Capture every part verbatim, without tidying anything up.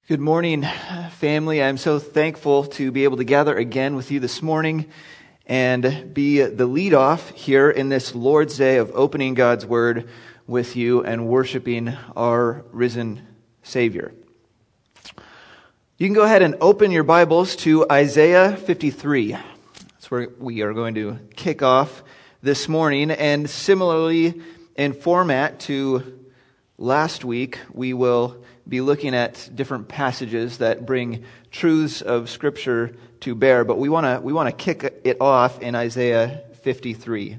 Good morning, family. I'm so thankful to be able to gather again with you this morning and be the lead off here in this Lord's Day of opening God's Word with you and worshiping our risen Savior. You can go ahead and open your Bibles to Isaiah fifty-three. That's where we are going to kick off this morning. And similarly, in format to last week, we will be looking at different passages that bring truths of Scripture to bear. But we want to we want to kick it off in Isaiah fifty-three.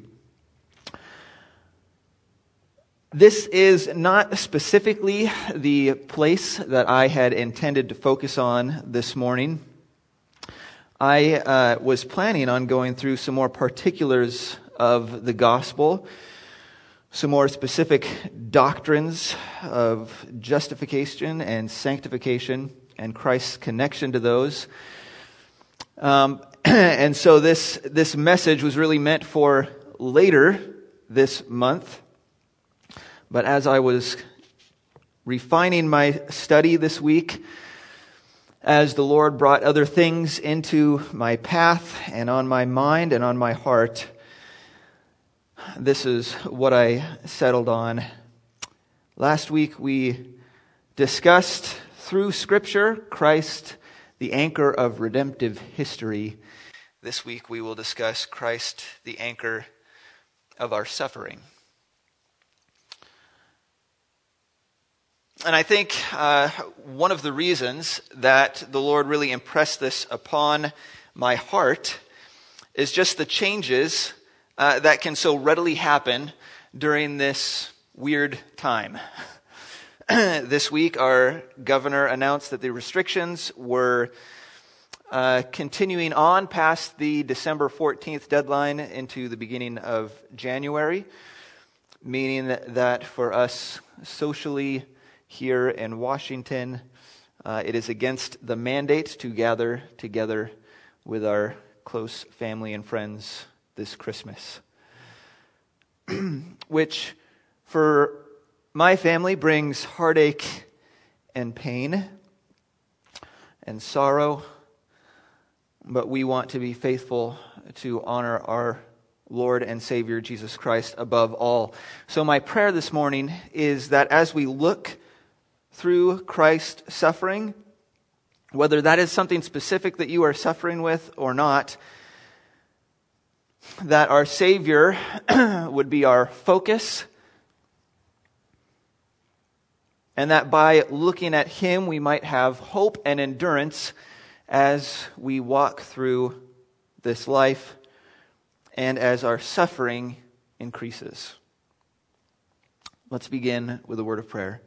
This is not specifically the place that I had intended to focus on this morning. I uh, was planning on going through some more particulars of the gospel, some more specific doctrines of justification and sanctification and Christ's connection to those. Um, and so this this message was really meant for later this month. But as I was refining my study this week, as the Lord brought other things into my path and on my mind and on my heart, this is what I settled on. Last week we discussed through Scripture Christ, the anchor of redemptive history. This week we will discuss Christ, the anchor of our suffering. And I think uh, one of the reasons that the Lord really impressed this upon my heart is just the changes uh, that can so readily happen during this weird time. This week, our governor announced that the restrictions were uh, continuing on past the December fourteenth deadline into the beginning of January, meaning that, that for us socially here in Washington, uh, it is against the mandate to gather together with our close family and friends this Christmas. Which, for my family, brings heartache and pain and sorrow. But we want to be faithful to honor our Lord and Savior Jesus Christ above all. So my prayer this morning is that as we look through Christ's suffering, whether that is something specific that you are suffering with or not, that our Savior would be our focus, and that by looking at Him we might have hope and endurance as we walk through this life and as our suffering increases. Let's begin with a word of prayer.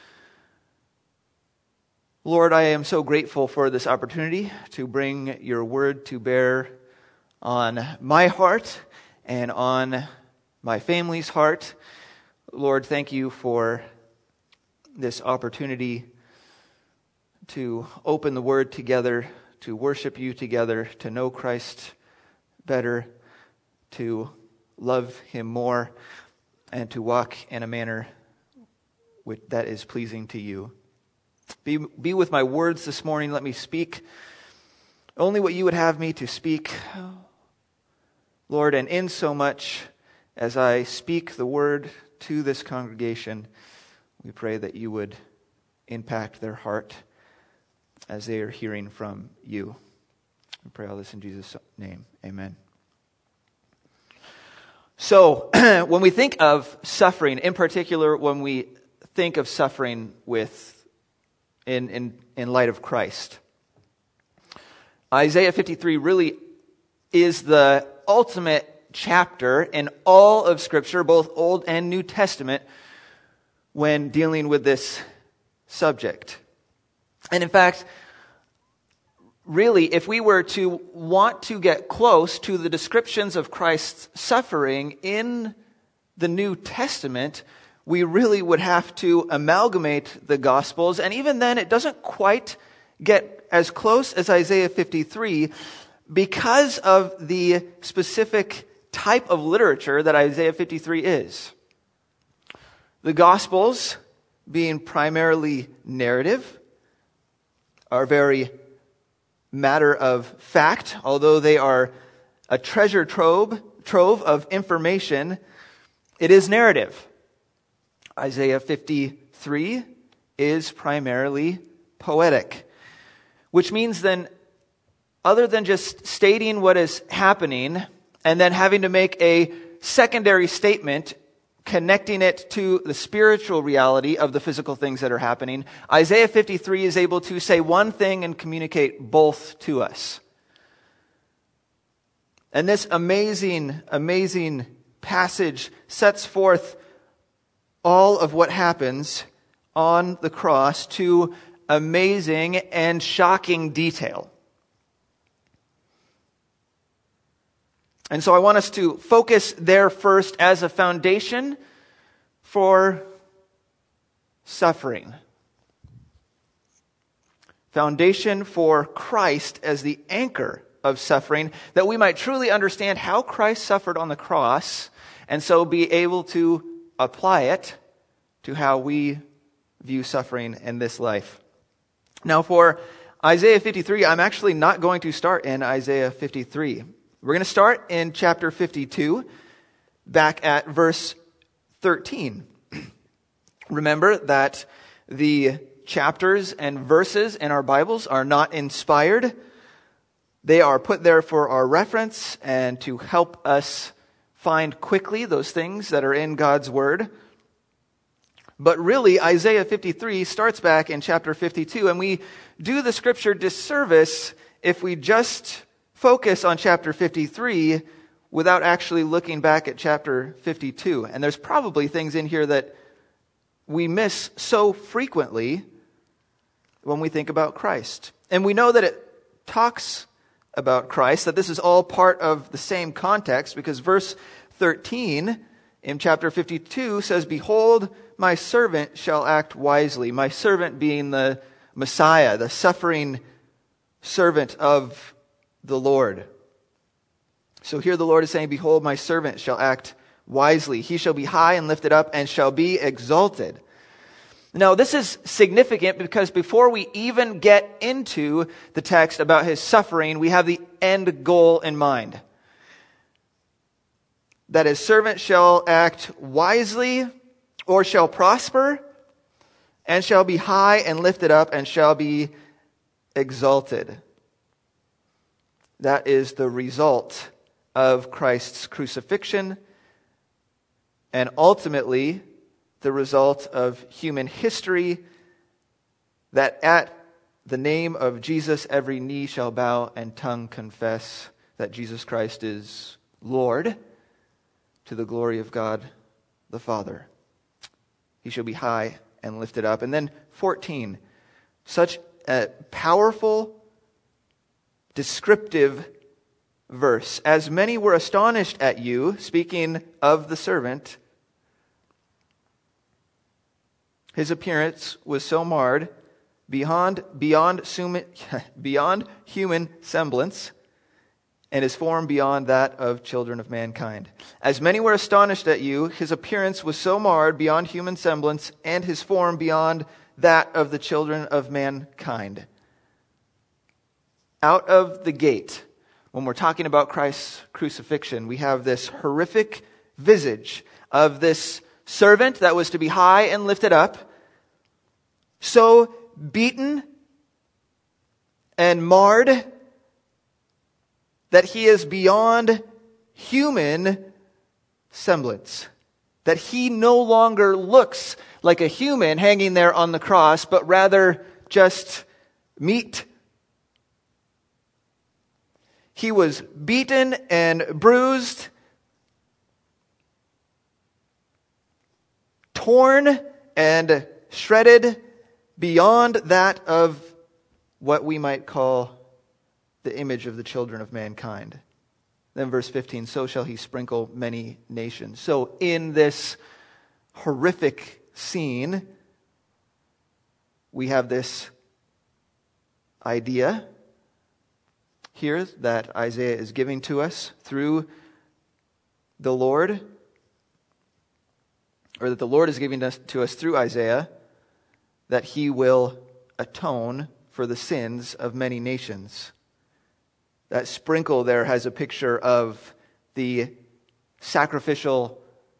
Lord, I am so grateful for this opportunity to bring your word to bear on my heart and on my family's heart. Lord, thank you for this opportunity to open the word together, to worship you together, to know Christ better, to love him more, and to walk in a manner that is pleasing to you. Be, be with my words this morning. Let me speak only what you would have me to speak, Lord, and in so much as I speak the word to this congregation, we pray that you would impact their heart as they are hearing from you. We pray all this in Jesus' name. Amen. So, when we think of suffering, in particular, when we think of suffering with In, in, in light of Christ, Isaiah fifty-three really is the ultimate chapter in all of Scripture, both Old and New Testament, when dealing with this subject. And in fact, really, if we were to want to get close to the descriptions of Christ's suffering in the New Testament, we really would have to amalgamate the Gospels. And even then, it doesn't quite get as close as Isaiah fifty-three because of the specific type of literature that Isaiah fifty-three is. The Gospels being primarily narrative, are very matter of fact, although they are a treasure trove, trove of information, it is narrative. Isaiah fifty-three is primarily poetic, which means then, other than just stating what is happening and then having to make a secondary statement connecting it to the spiritual reality of the physical things that are happening, Isaiah fifty-three is able to say one thing and communicate both to us. And this amazing, amazing passage sets forth all of what happens on the cross to amazing and shocking detail. And so I want us to focus there first as a foundation for suffering. Foundation for Christ as the anchor of suffering, that we might truly understand how Christ suffered on the cross, and so be able to apply it to how we view suffering in this life. Now for Isaiah fifty-three, I'm actually not going to start in Isaiah fifty-three. We're going to start in chapter fifty-two, back at verse thirteen. Remember that the chapters and verses in our Bibles are not inspired. They are put there for our reference and to help us find quickly those things that are in God's Word. But really, Isaiah fifty-three starts back in chapter fifty-two, and we do the scripture disservice if we just focus on chapter fifty-three without actually looking back at chapter fifty-two. And there's probably things in here that we miss so frequently when we think about Christ. And we know that it talks about Christ, that this is all part of the same context, because verse thirteen in chapter fifty-two says, "Behold, my servant shall act wisely." My servant being the Messiah, the suffering servant of the Lord. So here the Lord is saying, "Behold, my servant shall act wisely. He shall be high and lifted up and shall be exalted." Now, this is significant because before we even get into the text about his suffering, we have the end goal in mind. That his servant shall act wisely or shall prosper and shall be high and lifted up and shall be exalted. That is the result of Christ's crucifixion and ultimately the result of human history, that at the name of Jesus every knee shall bow and tongue confess that Jesus Christ is Lord, to the glory of God the Father. He shall be high and lifted up. And then fourteen, such a powerful, descriptive verse. "As many were astonished at you," speaking of the servant, "his appearance was so marred beyond beyond sum- beyond human semblance, and his form beyond that of children of mankind. As many were astonished at you, his appearance was so marred beyond human semblance, and his form beyond that of the children of mankind." Out of the gate, when we're talking about Christ's crucifixion, we have this horrific visage of this servant that was to be high and lifted up, so beaten and marred that he is beyond human semblance. That he no longer looks like a human hanging there on the cross, but rather just meat. He was beaten and bruised, torn and shredded beyond that of what we might call the image of the children of mankind. Then verse fifteen, "So shall he sprinkle many nations." So in this horrific scene, we have this idea here that Isaiah is giving to us through the Lord, or that the Lord is giving us to us through Isaiah, that he will atone for the sins of many nations. That sprinkle there has a picture of the sacrificial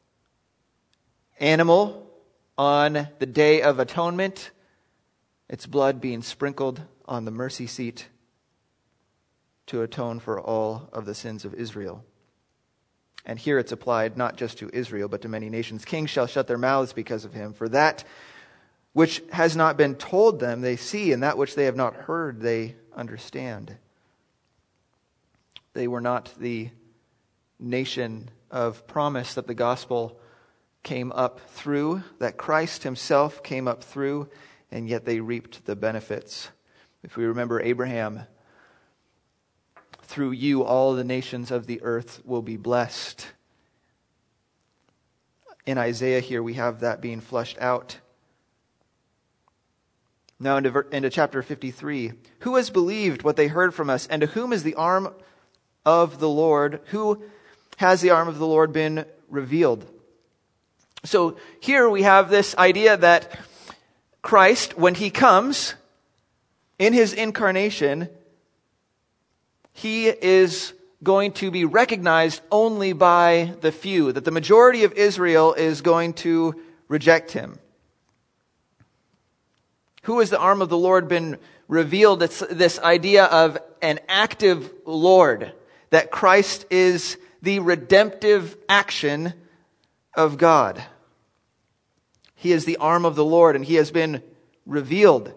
animal on the Day of Atonement, its blood being sprinkled on the mercy seat to atone for all of the sins of Israel. And here it's applied not just to Israel, but to many nations. Kings shall shut their mouths because of him, for that which has not been told them they see, and that which they have not heard they understand. They were not the nation of promise that the gospel came up through, that Christ himself came up through, and yet they reaped the benefits. If we remember Abraham, through you all the nations of the earth will be blessed. In Isaiah here we have that being fleshed out. Now into, into chapter fifty-three. Who has believed what they heard from us, and to whom is the arm of the Lord? Who has the arm of the Lord been revealed? So here we have this idea that Christ, when he comes in his incarnation, he is going to be recognized only by the few, that the majority of Israel is going to reject him. Who has the arm of the Lord been revealed? It's this idea of an active Lord, that Christ is the redemptive action of God. He is the arm of the Lord, and he has been revealed.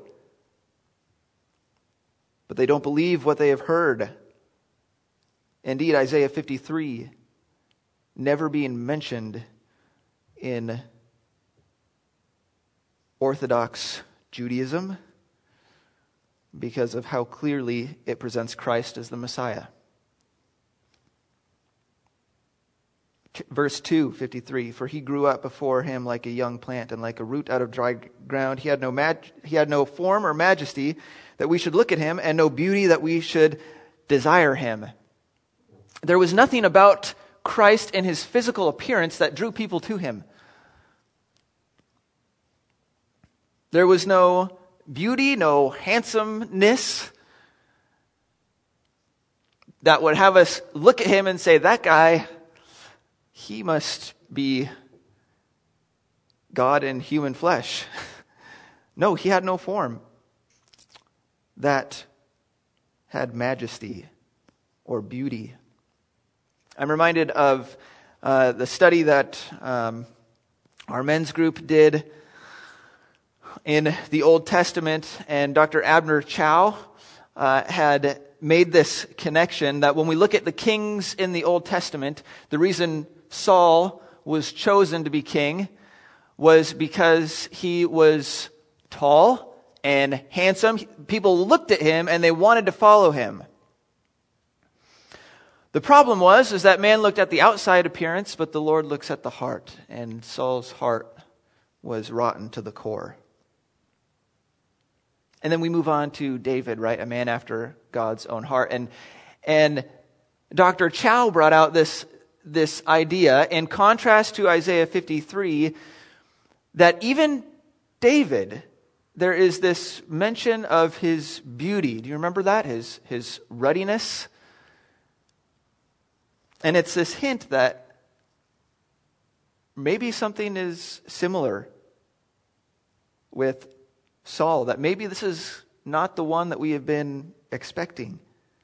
But they don't believe what they have heard. Indeed, Isaiah fifty-three, never being mentioned in Orthodox Judaism because of how clearly it presents Christ as the Messiah. Verse two, fifty-three, for he grew up before him like a young plant and like a root out of dry ground. He had no mag- he had no form or majesty that we should look at him, and no beauty that we should desire him. There was nothing about Christ in his physical appearance that drew people to him. There was no beauty, no handsomeness that would have us look at him and say, that guy, he must be God in human flesh. No, he had no form that had majesty or beauty. I'm reminded of uh, the study that um, our men's group did in the Old Testament, and Doctor Abner Chow uh, had made this connection that when we look at the kings in the Old Testament, the reason Saul was chosen to be king was because he was tall and handsome. People looked at him and they wanted to follow him. The problem was is that man looked at the outside appearance, but the Lord looks at the heart, and Saul's heart was rotten to the core. And then we move on to David, right? A man after God's own heart. And and Doctor Chow brought out this, this idea in contrast to Isaiah fifty-three, that even David, there is this mention of his beauty. Do you remember that? His, his ruddiness. And it's this hint that maybe something is similar with Saul, that maybe this is not the one that we have been expecting.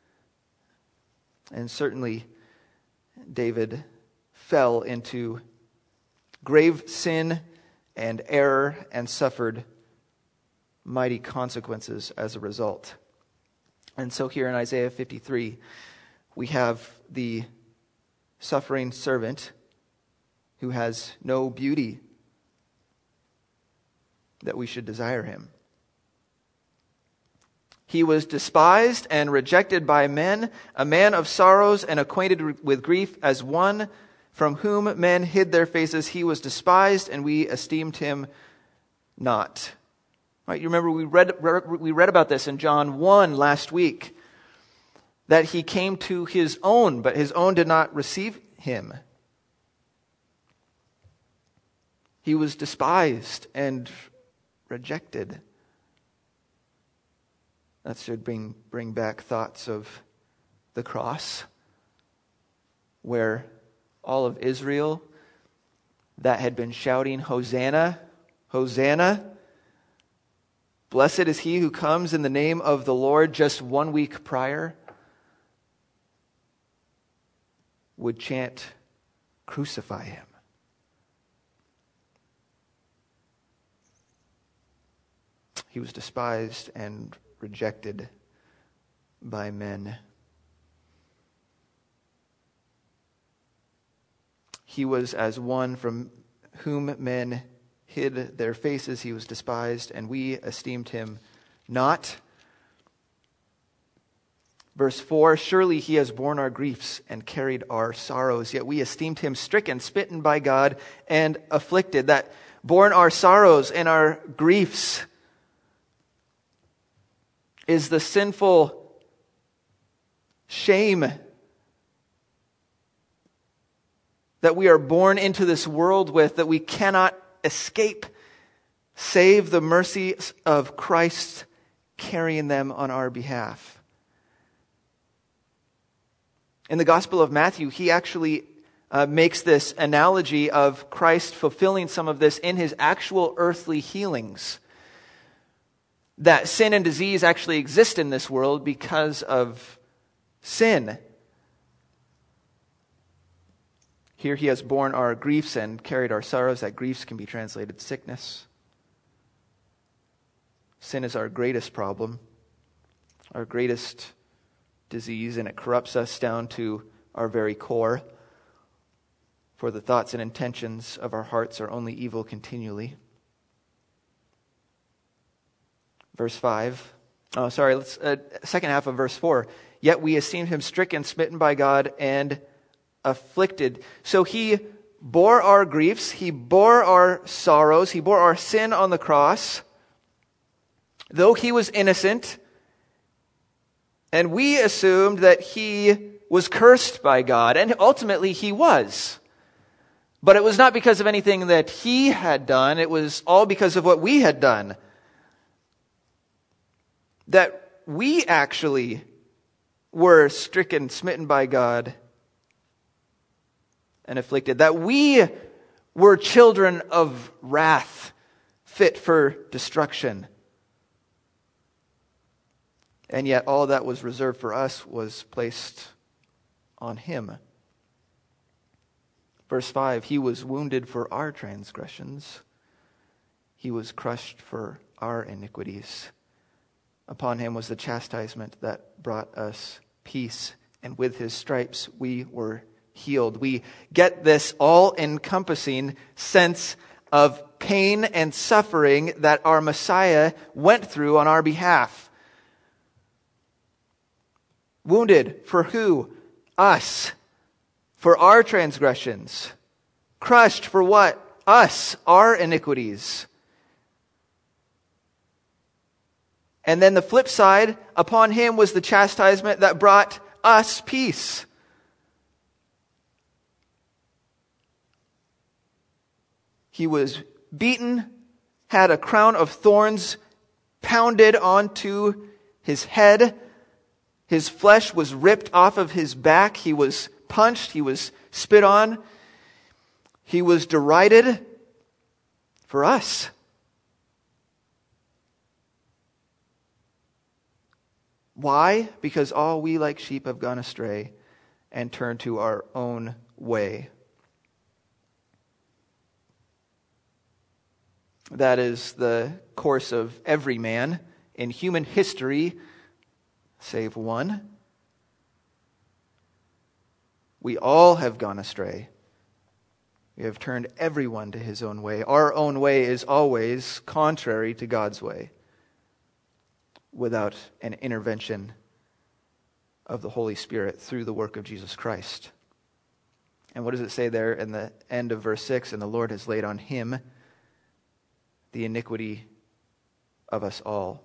And certainly David fell into grave sin and error and suffered mighty consequences as a result. And so here in Isaiah fifty-three, we have the suffering servant who has no beauty that we should desire him. He was despised and rejected by men, a man of sorrows and acquainted with grief, as one from whom men hid their faces. He was despised, and we esteemed him not. Right? You remember we read we read about this in John one last week, that he came to his own, but his own did not receive him. He was despised and rejected. That should bring, bring back thoughts of the cross, where all of Israel that had been shouting, Hosanna, Hosanna, blessed is he who comes in the name of the Lord, just one week prior, would chant, crucify him. He was despised and rejected by men. He was as one from whom men hid their faces. He was despised, and we esteemed him not. Verse four, surely he has borne our griefs and carried our sorrows, yet we esteemed him stricken, smitten by God, and afflicted. That borne our sorrows and our griefs is the sinful shame that we are born into this world with, that we cannot escape, save the mercy of Christ carrying them on our behalf. In the Gospel of Matthew, he actually uh, makes this analogy of Christ fulfilling some of this in his actual earthly healings. That sin and disease actually exist in this world because of sin. Here he has borne our griefs and carried our sorrows. That griefs can be translated sickness. Sin is our greatest problem, our greatest disease, and it corrupts us down to our very core. For the thoughts and intentions of our hearts are only evil continually. Verse five. Oh, sorry. Let's uh, second half of verse four. Yet we esteemed him stricken, smitten by God, and afflicted. So he bore our griefs. He bore our sorrows. He bore our sin on the cross. Though he was innocent, and we assumed that he was cursed by God, and ultimately he was. But it was not because of anything that he had done. It was all because of what we had done. That we actually were stricken, smitten by God, and afflicted. That we were children of wrath, fit for destruction. And yet all that was reserved for us was placed on him. Verse five, he was wounded for our transgressions. He was crushed for our iniquities. Upon him was the chastisement that brought us peace, and with his stripes we were healed. We get this all-encompassing sense of pain and suffering that our Messiah went through on our behalf. Wounded for who? Us. For our transgressions. Crushed for what? Us. Our iniquities. And then the flip side, upon him was the chastisement that brought us peace. He was beaten, had a crown of thorns pounded onto his head. His flesh was ripped off of his back. He was punched. He was spit on. He was derided for us. Why? Because all we like sheep have gone astray and turned to our own way. That is the course of every man in human history, save one. We all have gone astray. We have turned everyone to his own way. Our own way is always contrary to God's way, without an intervention of the Holy Spirit through the work of Jesus Christ. And what does it say there in the end of verse six? And the Lord has laid on him the iniquity of us all.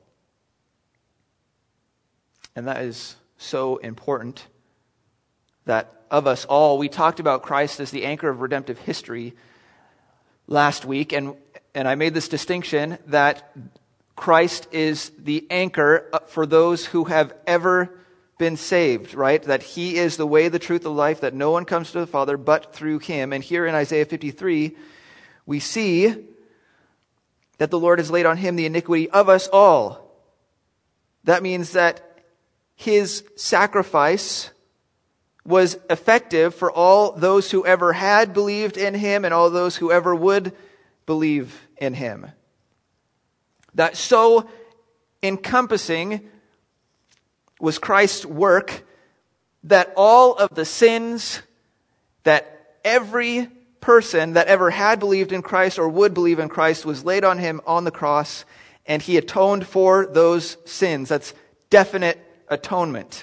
And that is so important, that of us all, we talked about Christ as the anchor of redemptive history last week, and, and I made this distinction that Christ is the anchor for those who have ever been saved, right? That he is the way, the truth, the life, that no one comes to the Father but through him. And here in Isaiah fifty-three, we see that the Lord has laid on him the iniquity of us all. That means that his sacrifice was effective for all those who ever had believed in him and all those who ever would believe in him. That so encompassing was Christ's work that all of the sins that every person that ever had believed in Christ or would believe in Christ was laid on him on the cross, and he atoned for those sins. That's definite atonement.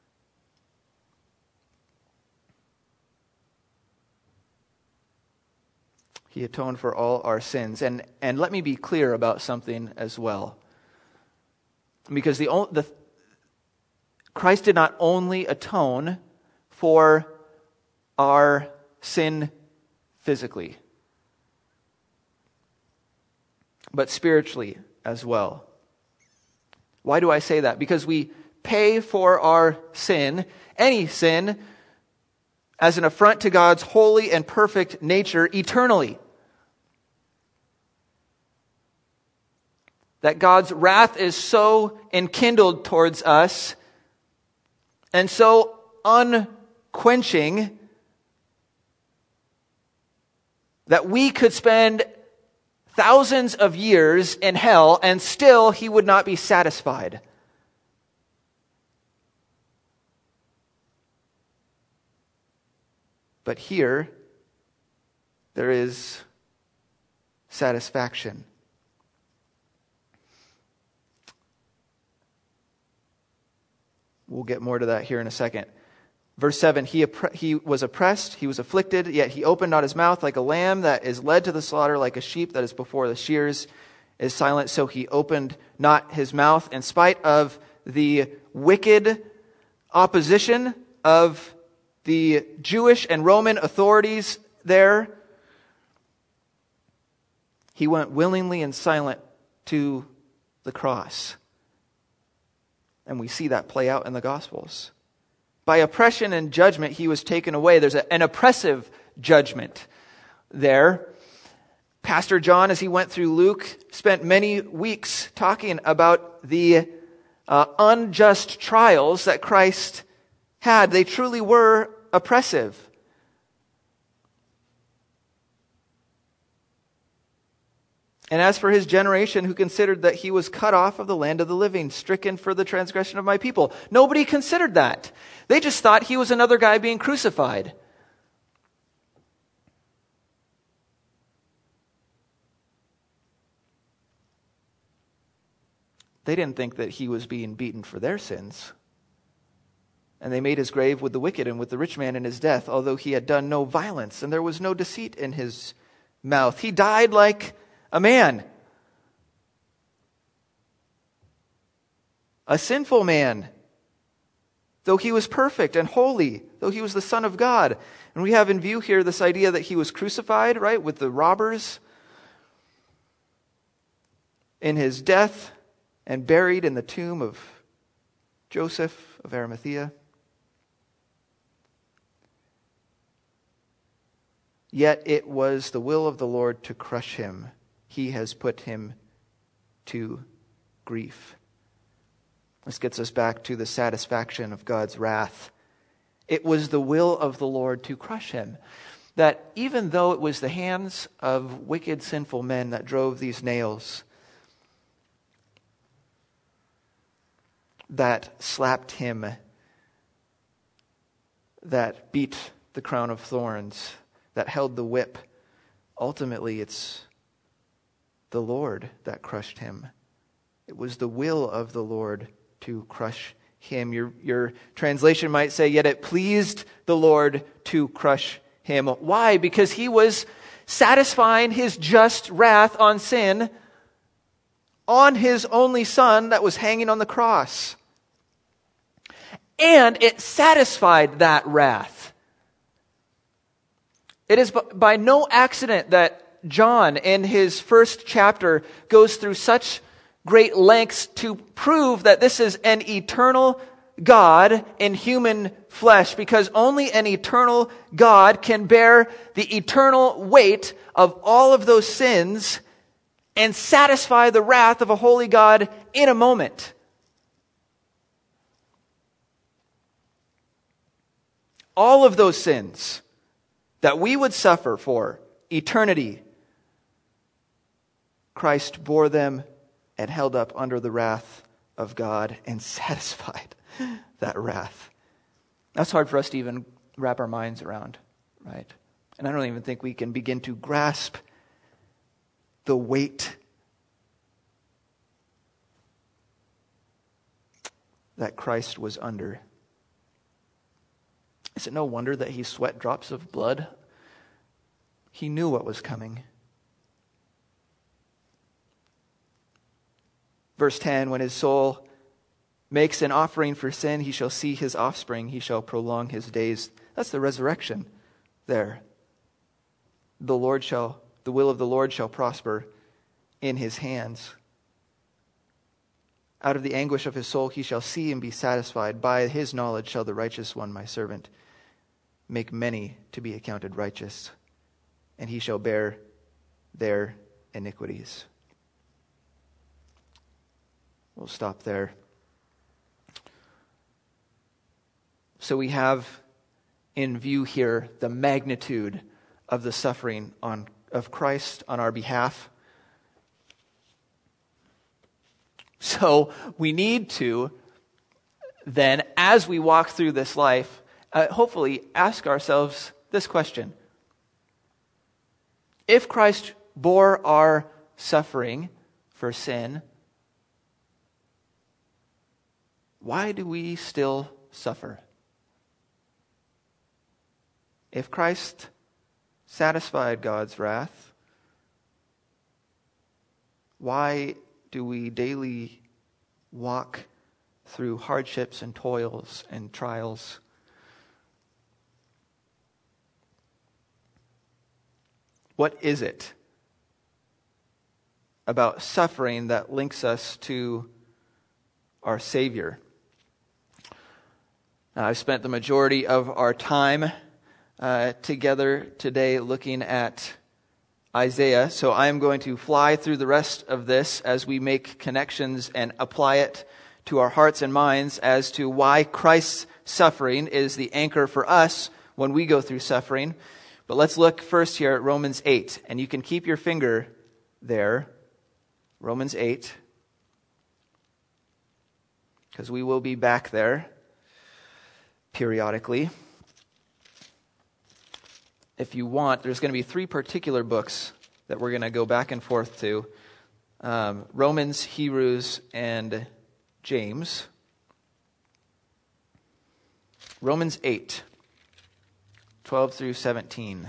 He atoned for all our sins. And and let me be clear about something as well. Because the, the Christ did not only atone for our sin physically, but spiritually as well. Why do I say that? Because we pay for our sin, any sin, as an affront to God's holy and perfect nature eternally. That God's wrath is so enkindled towards us and so unquenching that we could spend thousands of years in hell and still he would not be satisfied. But here, there is satisfaction. We'll get more to that here in a second. Verse seven, he, oppre- he was oppressed, he was afflicted, yet he opened not his mouth. Like a lamb that is led to the slaughter, like a sheep that is before the shears is silent, so he opened not his mouth. In spite of the wicked opposition of the Jewish and Roman authorities there, he went willingly and silent to the cross. And we see that play out in the Gospels. By oppression and judgment, he was taken away. There's a, an oppressive judgment there. Pastor John, as he went through Luke, spent many weeks talking about the uh, unjust trials that Christ had. They truly were oppressive. And as for his generation who considered that he was cut off of the land of the living, stricken for the transgression of my people. Nobody considered that. They just thought he was another guy being crucified. They didn't think that he was being beaten for their sins. And they made his grave with the wicked and with the rich man in his death, although he had done no violence and there was no deceit in his mouth. He died like a man, a sinful man, though he was perfect and holy, though he was the Son of God. And we have in view here this idea that he was crucified, right, with the robbers in his death and buried in the tomb of Joseph of Arimathea. Yet it was the will of the Lord to crush him. He has put him to grief. This gets us back to the satisfaction of God's wrath. It was the will of the Lord to crush him. That even though it was the hands of wicked, sinful men that drove these nails, that slapped him, that beat the crown of thorns, that held the whip, ultimately it's the Lord that crushed him. It was the will of the Lord to crush him. Your, your translation might say, yet it pleased the Lord to crush him. Why? Because he was satisfying his just wrath on sin on his only Son that was hanging on the cross. And it satisfied that wrath. It is by no accident that John, in his first chapter, goes through such great lengths to prove that this is an eternal God in human flesh, because only an eternal God can bear the eternal weight of all of those sins and satisfy the wrath of a holy God in a moment. All of those sins that we would suffer for eternity, Christ bore them and held up under the wrath of God and satisfied that wrath. That's hard for us to even wrap our minds around, right? And I don't even think we can begin to grasp the weight that Christ was under. Is it no wonder that he sweat drops of blood? He knew what was coming. Verse ten, when his soul makes an offering for sin, he shall see his offspring, he shall prolong his days. That's the resurrection there. The Lord shall, the will of the Lord shall prosper in his hands. Out of the anguish of his soul he shall see and be satisfied. By his knowledge shall the righteous one, my servant, make many to be accounted righteous, and he shall bear their iniquities. We'll stop there. So we have in view here the magnitude of the suffering on, of Christ on our behalf. So we need to then, as we walk through this life, uh, hopefully ask ourselves this question. If Christ bore our suffering for sin, why do we still suffer? If Christ satisfied God's wrath, why do we daily walk through hardships and toils and trials? What is it about suffering that links us to our Savior? Now, I've spent the majority of our time uh, together today looking at Isaiah, so I am going to fly through the rest of this as we make connections and apply it to our hearts and minds as to why Christ's suffering is the anchor for us when we go through suffering. But let's look first here at Romans eight, and you can keep your finger there, Romans eight, because we will be back there periodically. If you want, there's going to be three particular books that we're going to go back and forth to. Um, Romans, Hebrews, and James. Romans eight, twelve through seventeen.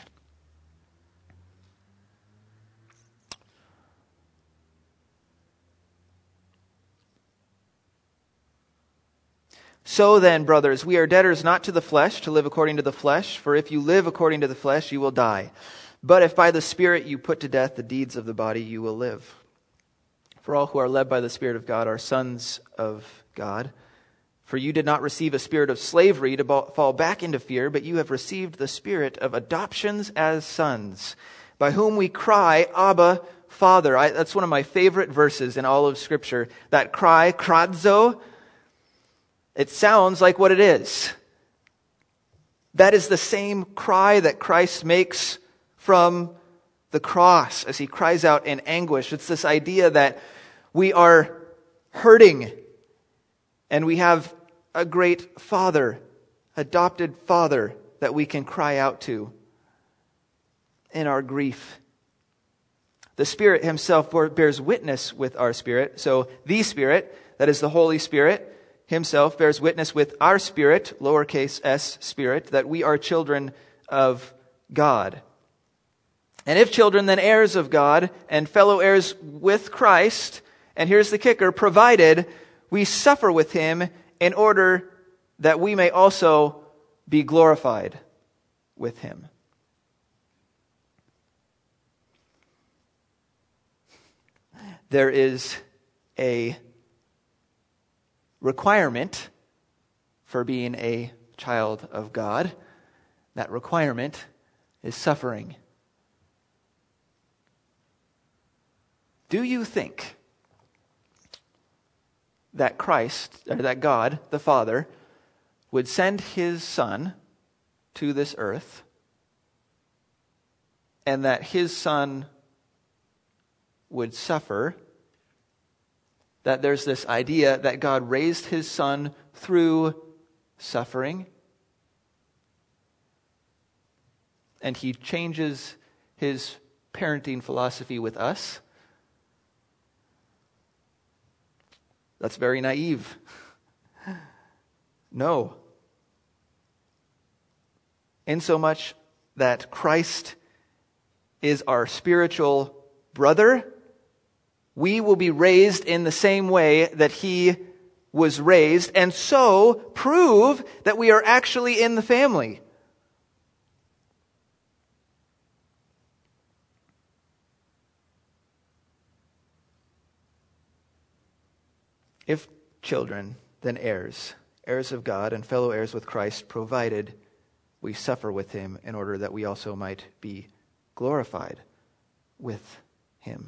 So then, brothers, we are debtors not to the flesh, to live according to the flesh. For if you live according to the flesh, you will die. But if by the Spirit you put to death the deeds of the body, you will live. For all who are led by the Spirit of God are sons of God. For you did not receive a spirit of slavery to fall back into fear, but you have received the spirit of adoptions as sons, by whom we cry, Abba, Father. I, that's one of my favorite verses in all of Scripture. That cry, kradzo, it sounds like what it is. That is the same cry that Christ makes from the cross as he cries out in anguish. It's this idea that we are hurting and we have a great Father, adopted Father that we can cry out to in our grief. The Spirit himself bears witness with our spirit. So the Spirit, that is the Holy Spirit, himself bears witness with our spirit, lowercase s spirit, that we are children of God. And if children, then heirs of God and fellow heirs with Christ. And here's the kicker, provided we suffer with him in order that we may also be glorified with him. There is a requirement for being a child of God. That requirement is suffering. Do you think that Christ, or that God, the Father, would send his Son to this earth, and that his Son would suffer? That there's this idea that God raised his Son through suffering, and he changes his parenting philosophy with us? That's very naive. No. Insomuch that Christ is our spiritual brother, we will be raised in the same way that he was raised, and so prove that we are actually in the family. If children, then heirs, heirs of God and fellow heirs with Christ, provided we suffer with him in order that we also might be glorified with him.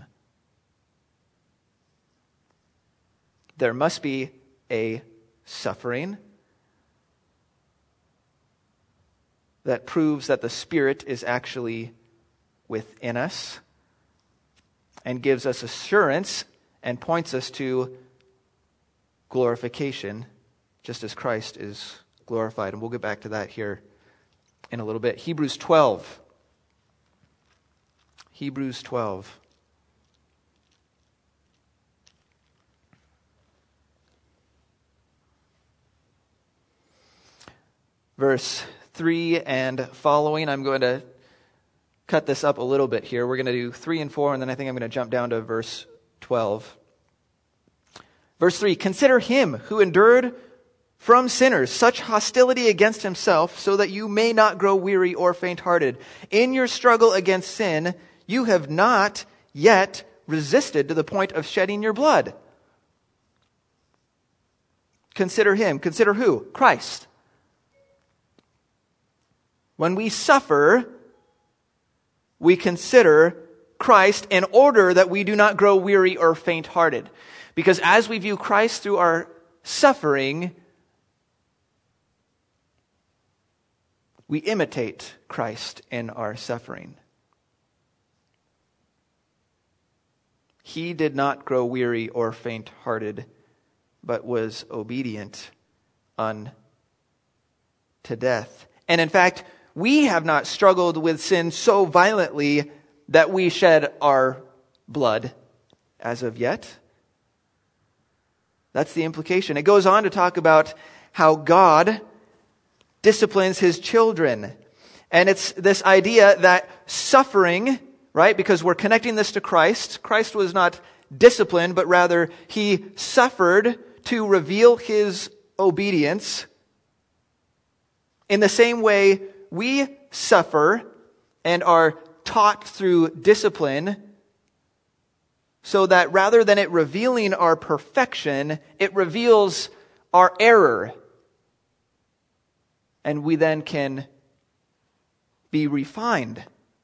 There must be a suffering that proves that the Spirit is actually within us and gives us assurance and points us to glorification, just as Christ is glorified. And we'll get back to that here in a little bit. Hebrews twelve. Hebrews twelve. Verse three and following. I'm going to cut this up a little bit here. We're going to do three and four, and then I think I'm going to jump down to verse twelve. Verse three, consider him who endured from sinners such hostility against himself, so that you may not grow weary or faint-hearted. In your struggle against sin, you have not yet resisted to the point of shedding your blood. Consider him. Consider who? Christ. When we suffer, we consider Christ in order that we do not grow weary or faint-hearted. Because as we view Christ through our suffering, we imitate Christ in our suffering. He did not grow weary or faint-hearted, but was obedient unto death. And in fact, we have not struggled with sin so violently that we shed our blood as of yet. That's the implication. It goes on to talk about how God disciplines his children. And it's this idea that suffering, right? Because we're connecting this to Christ. Christ was not disciplined, but rather he suffered to reveal his obedience. In the same way, we suffer and are taught through discipline, so that rather than it revealing our perfection, it reveals our error. And we then can be refined.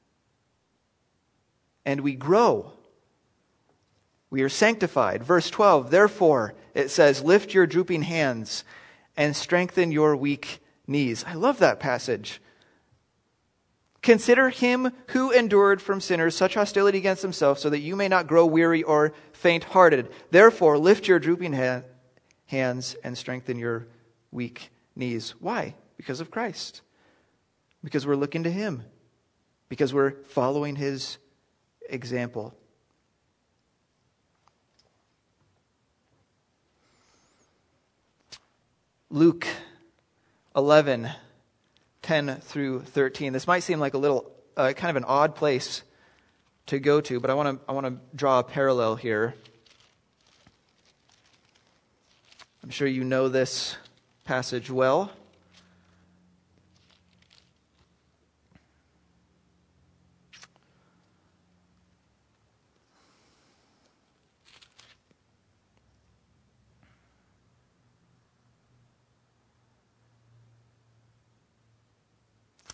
And we grow. We are sanctified. Verse twelve, therefore, it says, lift your drooping hands and strengthen your weak knees. I love that passage. Consider him who endured from sinners such hostility against himself, so that you may not grow weary or faint-hearted. Therefore, lift your drooping ha- hands and strengthen your weak knees. Why? Because of Christ. Because we're looking to him. Because we're following his example. Luke eleven. ten through thirteen. This might seem like a little, uh, kind of an odd place to go to, but I want to I want to draw a parallel here. I'm sure you know this passage well.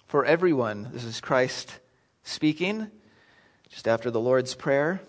For everyone, this is Christ speaking, just after the Lord's Prayer.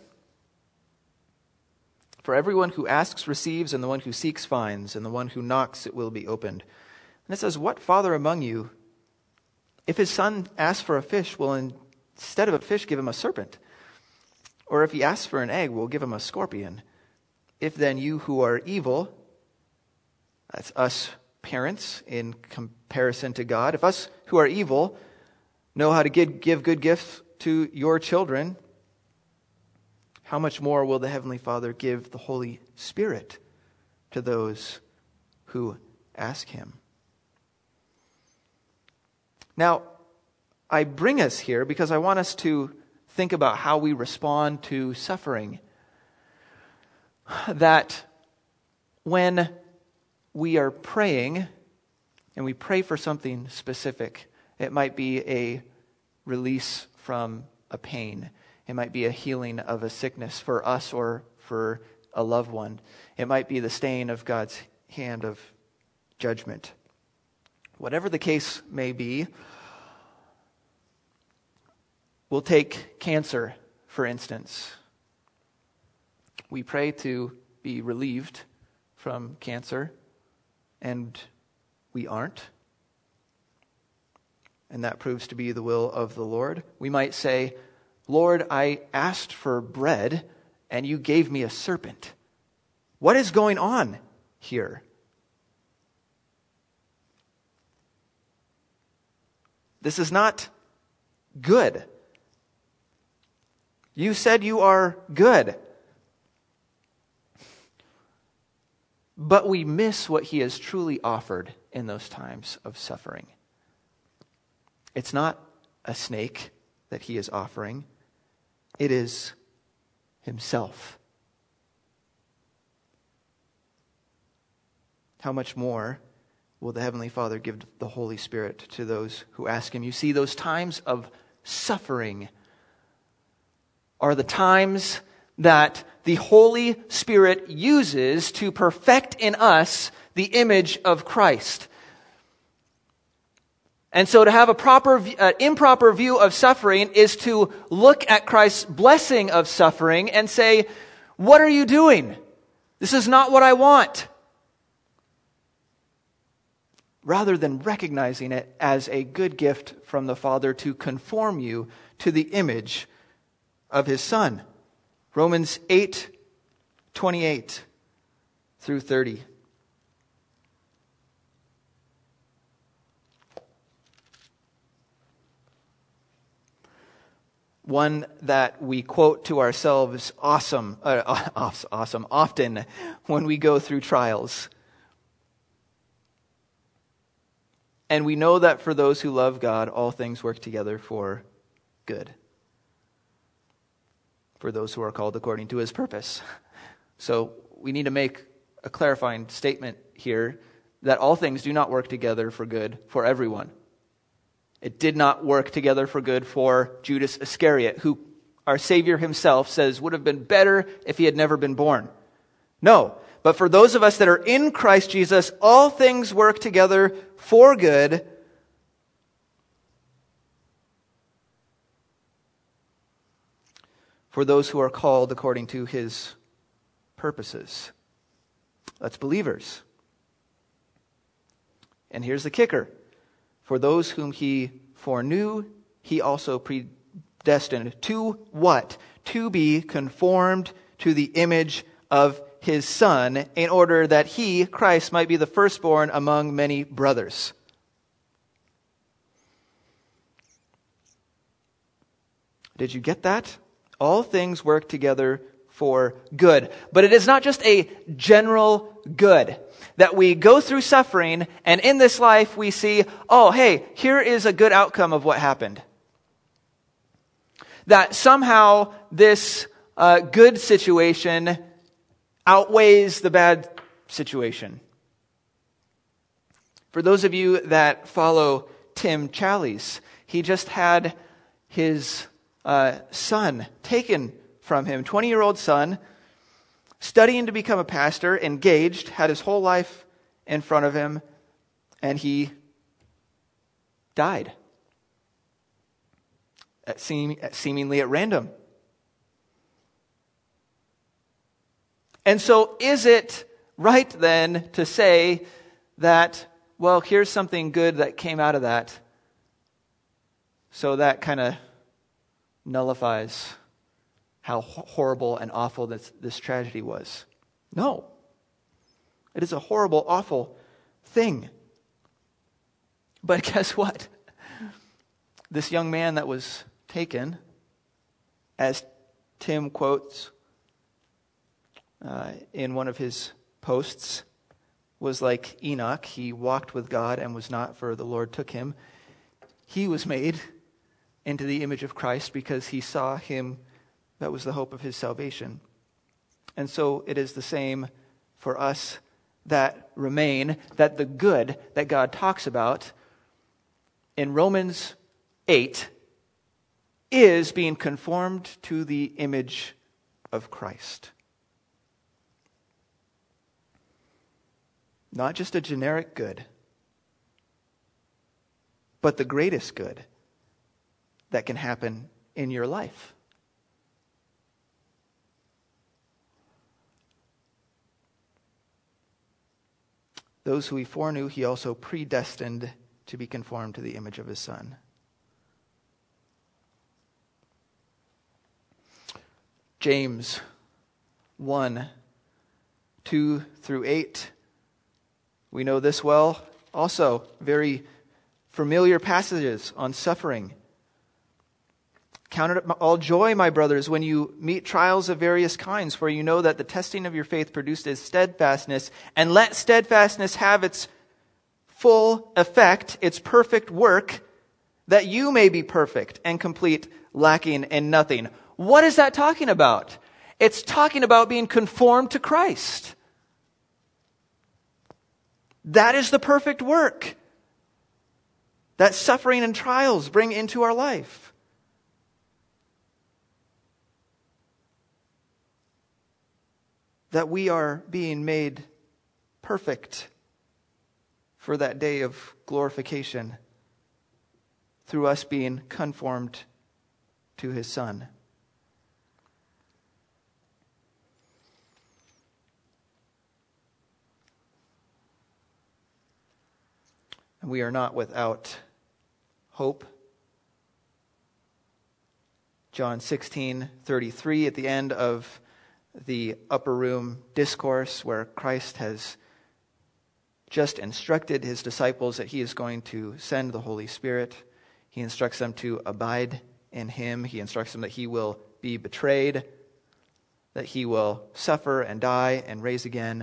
For everyone who asks receives, and the one who seeks finds, and the one who knocks it will be opened. And it says, what father among you, if his son asks for a fish, will instead of a fish give him a serpent? Or if he asks for an egg, will give him a scorpion? If then you who are evil, that's us parents in comparison to God, if us who are evil know how to give, give good gifts to your children, how much more will the Heavenly Father give the Holy Spirit to those who ask Him? Now, I bring us here because I want us to think about how we respond to suffering. That when we are praying, and we pray for something specific, it might be a release from a pain. It might be a healing of a sickness for us or for a loved one. It might be the staying of God's hand of judgment. Whatever the case may be, we'll take cancer, for instance. We pray to be relieved from cancer, and we aren't. And that proves to be the will of the Lord. We might say, Lord, I asked for bread, and you gave me a serpent. What is going on here? This is not good. You said you are good. But we miss what He has truly offered in those times of suffering. It's not a snake that He is offering. It is Himself. How much more will the Heavenly Father give the Holy Spirit to those who ask Him? You see, those times of suffering are the times that the Holy Spirit uses to perfect in us the image of Christ. And so to have a proper, uh, improper view of suffering is to look at Christ's blessing of suffering and say, what are you doing? This is not what I want. Rather than recognizing it as a good gift from the Father to conform you to the image of His Son. Romans eight, twenty-eight through thirty. One that we quote to ourselves awesome, uh, awesome, often when we go through trials. And we know that for those who love God, all things work together for good. For those who are called according to His purpose. So we need to make a clarifying statement here that all things do not work together for good for everyone. It did not work together for good for Judas Iscariot, who our Savior Himself says would have been better if he had never been born. No, but for those of us that are in Christ Jesus, all things work together for good. For those who are called according to His purposes. That's believers. And here's the kicker. For those whom He foreknew, He also predestined to what? To be conformed to the image of His Son, in order that He, Christ, might be the firstborn among many brothers. Did you get that? All things work together for good. But it is not just a general good. That we go through suffering, and in this life we see, oh, hey, here is a good outcome of what happened. That somehow this uh, good situation outweighs the bad situation. For those of you that follow Tim Challies, he just had his uh, son taken from him, twenty-year-old son, studying to become a pastor, engaged, had his whole life in front of him, and he died at seem, at seemingly at random. And so is it right then to say that, well, here's something good that came out of that, so that kind of nullifies how horrible and awful this, this tragedy was? No. It is a horrible, awful thing. But guess what? This young man that was taken, as Tim quotes uh, in one of his posts, was like Enoch. He walked with God and was not, for the Lord took him. He was made into the image of Christ because he saw him. That was the hope of his salvation. And so it is the same for us that remain, that the good that God talks about in Romans eight is being conformed to the image of Christ. Not just a generic good, but the greatest good that can happen in your life. Those who he foreknew, he also predestined to be conformed to the image of his Son. James one, two through eight. We know this well. Also, very familiar passages on suffering. Count it all joy, my brothers, when you meet trials of various kinds, for you know that the testing of your faith produces steadfastness, and let steadfastness have its full effect, its perfect work, that you may be perfect and complete, lacking in nothing. What is that talking about? It's talking about being conformed to Christ. That is the perfect work that suffering and trials bring into our life. That we are being made perfect for that day of glorification through us being conformed to his Son. And we are not without hope. John sixteen thirty-three, at the end of the upper room discourse where Christ has just instructed his disciples that he is going to send the Holy Spirit. He instructs them to abide in him. He instructs them that he will be betrayed, that he will suffer and die and raise again.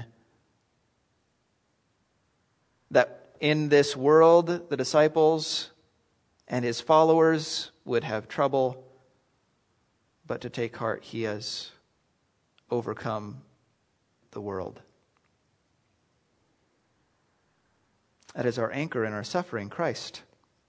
That in this world, the disciples and his followers would have trouble, but to take heart, he has overcome the world. That is our anchor in our suffering, Christ.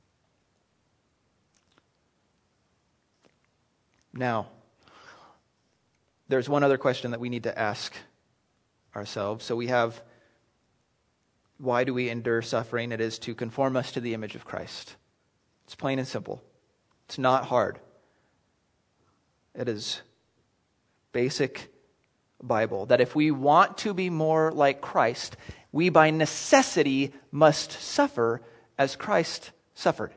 Now, there's one other question that we need to ask ourselves. So we have, why do we endure suffering? It is to conform us to the image of Christ. It's plain and simple. It's not hard. It is basic Bible, that if we want to be more like Christ, we by necessity must suffer as Christ suffered.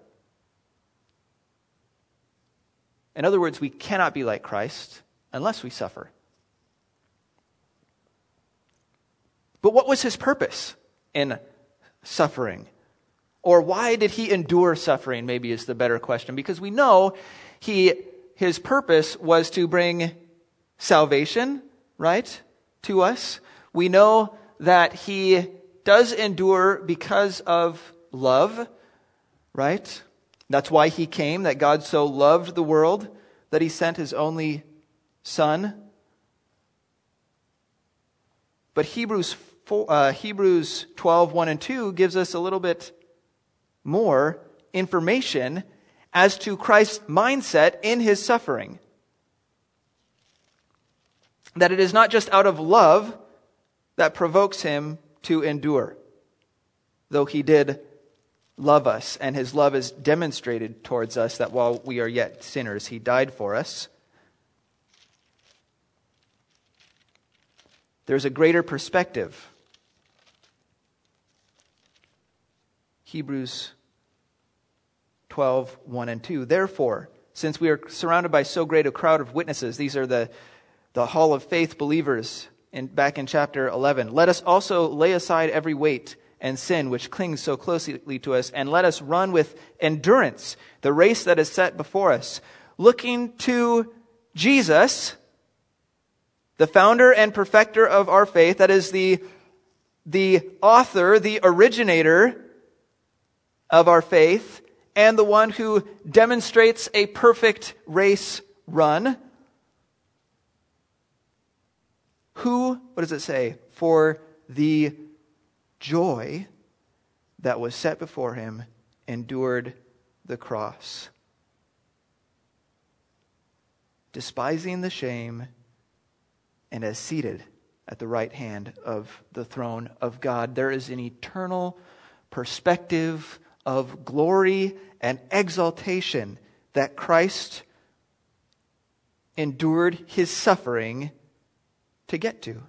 In other words, we cannot be like Christ unless we suffer. But what was his purpose in suffering? Or why did he endure suffering, maybe is the better question. Because we know he his purpose was to bring salvation, right, to us. We know that he does endure because of love, right? That's why he came, that God so loved the world that he sent his only Son. But Hebrews four, uh, Hebrews twelve, one and two gives us a little bit more information as to Christ's mindset in his suffering. That it is not just out of love that provokes him to endure, though he did love us, and his love is demonstrated towards us that while we are yet sinners, he died for us. There's a greater perspective. Hebrews twelve, one and two. Therefore, since we are surrounded by so great a crowd of witnesses, these are the, the hall of faith believers in, back in chapter eleven, let us also lay aside every weight and sin which clings so closely to us, and let us run with endurance the race that is set before us, looking to Jesus, the founder and perfecter of our faith, that is the, the author, the originator of our faith, and the one who demonstrates a perfect race run. Who, what does it say? For the joy that was set before him, endured the cross, despising the shame, and is seated at the right hand of the throne of God. There is an eternal perspective of glory and exaltation that Christ endured his suffering to get to.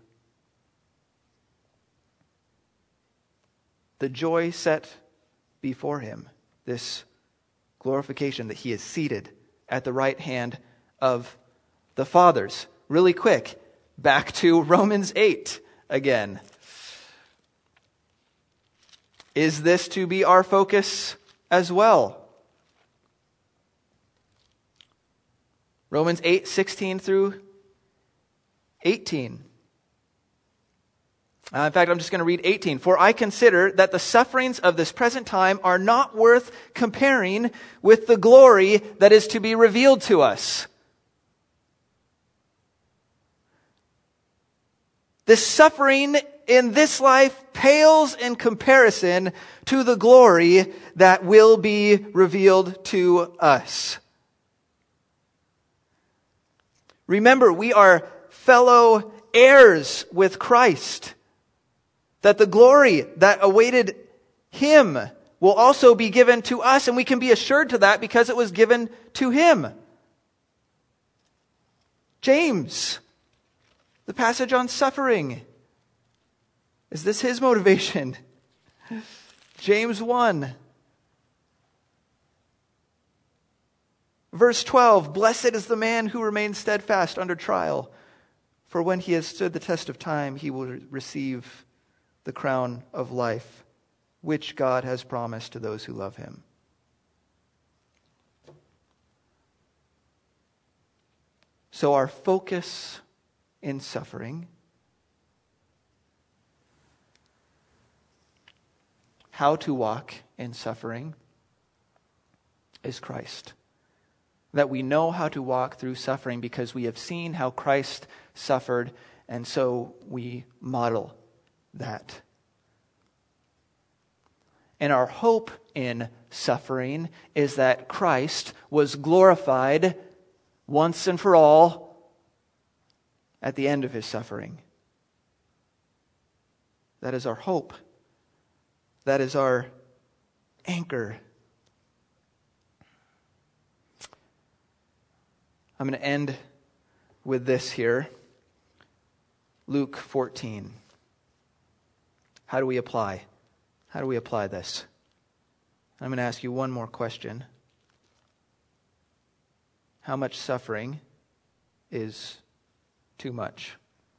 The joy set before him, this glorification that he is seated at the right hand of the fathers. Really quick, back to Romans eight again. Is this to be our focus as well? Romans eight, sixteen through eighteen. Uh, in fact, I'm just going to read eighteen. For I consider that the sufferings of this present time are not worth comparing with the glory that is to be revealed to us. The suffering in this life pales in comparison to the glory that will be revealed to us. Remember, we are fellow heirs with Christ, that the glory that awaited him will also be given to us, and we can be assured to that because it was given to him. James, the passage on suffering. Is this his motivation? James one. Verse twelve, blessed is the man who remains steadfast under trial, for when he has stood the test of time, he will receive the crown of life, which God has promised to those who love him. So our focus in suffering, how to walk in suffering, is Christ. That we know how to walk through suffering because we have seen how Christ suffered, and so we model that. And our hope in suffering is that Christ was glorified once and for all at the end of his suffering. That is our hope. That is our anchor. I'm going to end with this here. Luke fourteen. How do we apply? How do we apply this? I'm going to ask you one more question. How much suffering is too much?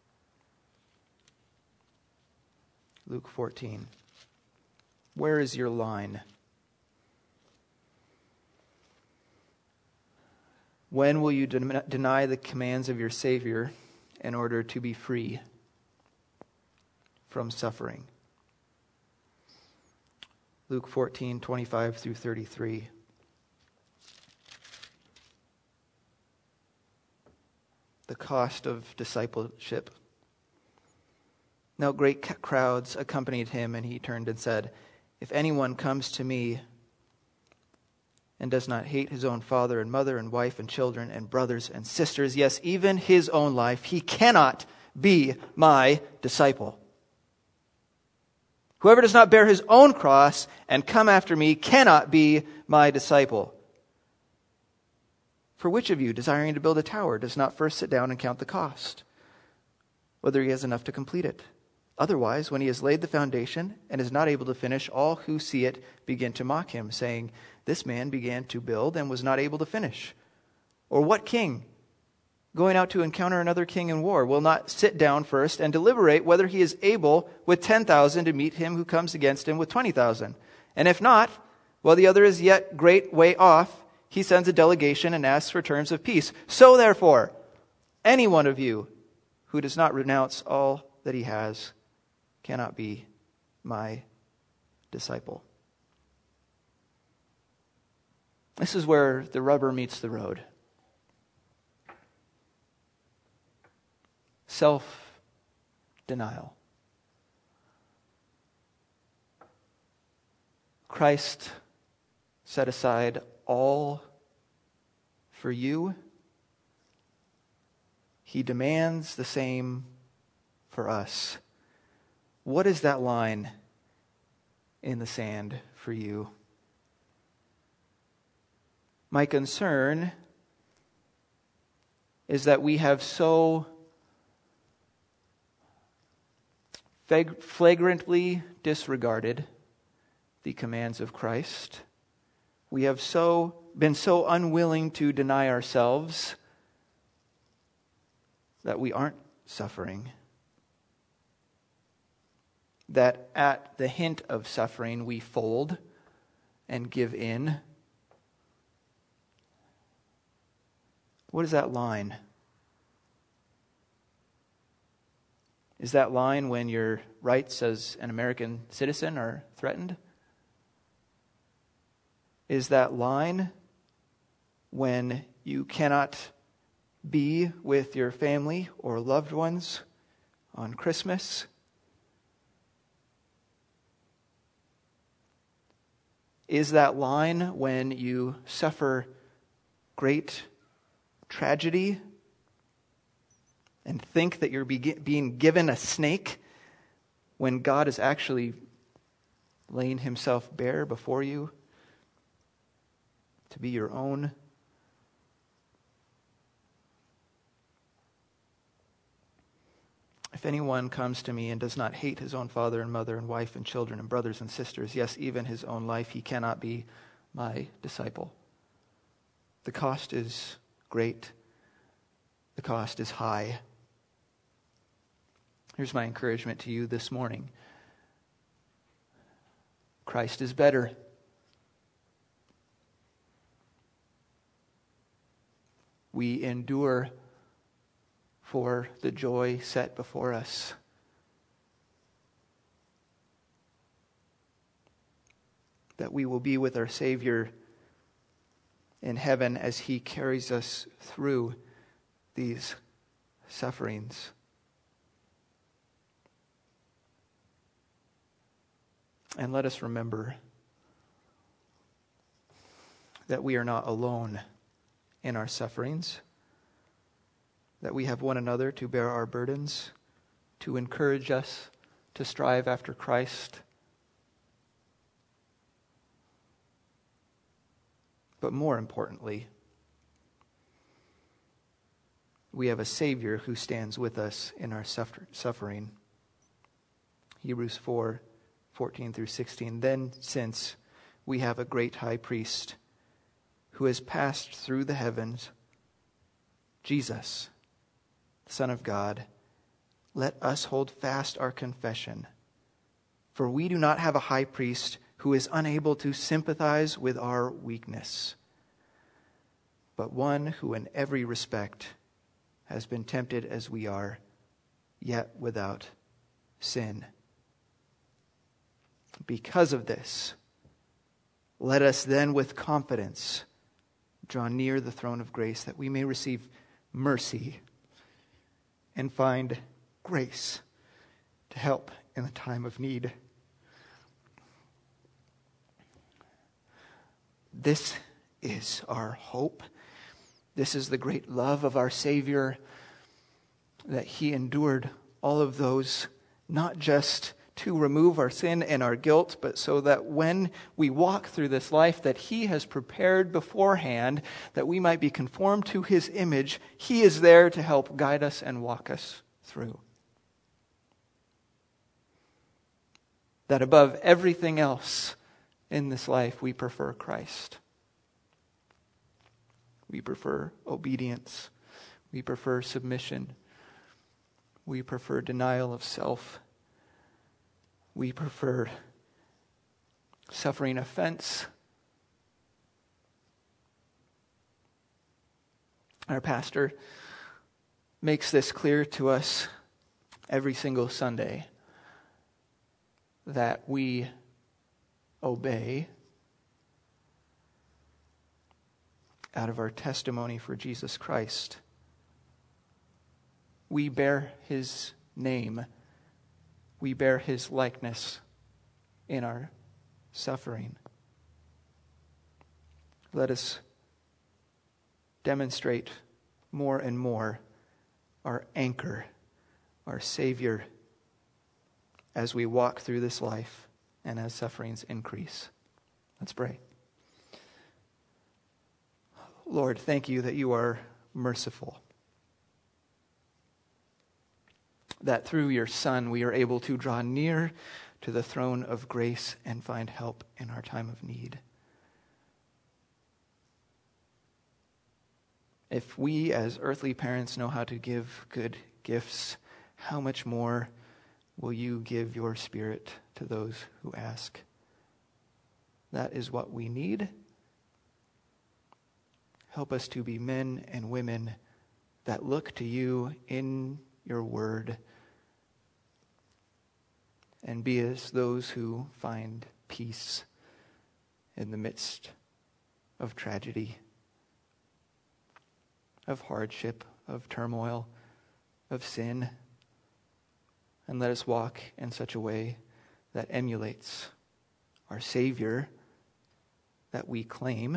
Luke fourteen. Where is your line? When will you de- deny the commands of your Savior in order to be free from suffering? Luke fourteen, twenty-five through thirty-three. The cost of discipleship. Now great crowds accompanied him, and he turned and said, if anyone comes to me and does not hate his own father and mother and wife and children and brothers and sisters, yes, even his own life, he cannot be my disciple. Whoever does not bear his own cross and come after me cannot be my disciple. For which of you, desiring to build a tower, does not first sit down and count the cost, whether he has enough to complete it? Otherwise, when he has laid the foundation and is not able to finish, all who see it begin to mock him, saying, this man began to build and was not able to finish. Or what king, going out to encounter another king in war, will not sit down first and deliberate whether he is able with ten thousand to meet him who comes against him with twenty thousand? And if not, while the other is yet great way off, he sends a delegation and asks for terms of peace. So therefore, any one of you who does not renounce all that he has cannot be my disciple. This is where the rubber meets the road. Self-denial. Christ set aside all for you. He demands the same for us. What is that line in the sand for you? My concern is that we have so flagrantly disregarded the commands of Christ. We have so been so unwilling to deny ourselves that we aren't suffering. That at the hint of suffering, we fold and give in. What is that line? Is that line when your rights as an American citizen are threatened? Is that line when you cannot be with your family or loved ones on Christmas? Is that line when you suffer great tragedy and think that you're be- being given a snake when God is actually laying himself bare before you to be your own? If anyone comes to me and does not hate his own father and mother and wife and children and brothers and sisters, yes, even his own life, he cannot be my disciple. The cost is great. The cost is high. Here's my encouragement to you this morning. Christ is better. We endure for the joy set before us. That we will be with our Savior in heaven as he carries us through these sufferings. And let us remember that we are not alone in our sufferings, that we have one another to bear our burdens, to encourage us to strive after Christ. But more importantly, we have a Savior who stands with us in our suffer- suffering. Hebrews four, fourteen through sixteen. Then, since we have a great high priest who has passed through the heavens, Jesus, the Son of God, let us hold fast our confession. For we do not have a high priest who is unable to sympathize with our weakness, but one who in every respect has been tempted as we are, yet without sin. Because of this, let us then with confidence draw near the throne of grace, that we may receive mercy and find grace to help in the time of need. This is our hope. This is the great love of our Savior, that he endured all of those, not just to remove our sin and our guilt, but so that when we walk through this life that he has prepared beforehand, that we might be conformed to his image, he is there to help guide us and walk us through. That above everything else in this life, we prefer Christ. We prefer obedience. We prefer submission. We prefer denial of self. We prefer suffering offense. Our pastor makes this clear to us every single Sunday, that we obey out of our testimony for Jesus Christ. We bear his name. We bear his likeness in our suffering. Let us demonstrate more and more our anchor, our Savior, as we walk through this life and as sufferings increase. Let's pray. Lord, thank you that you are merciful, that through your Son we are able to draw near to the throne of grace and find help in our time of need. If we as earthly parents know how to give good gifts, how much more will you give your Spirit to those who ask? That is what we need. Help us to be men and women that look to you in your word, and be as those who find peace in the midst of tragedy, of hardship, of turmoil, of sin. And let us walk in such a way that emulates our Savior that we claim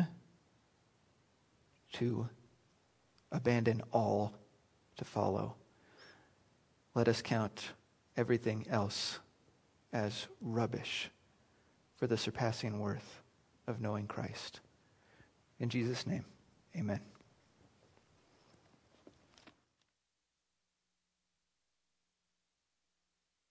to abandon all to follow. Let us count everything else as rubbish for the surpassing worth of knowing Christ. In Jesus' name, amen.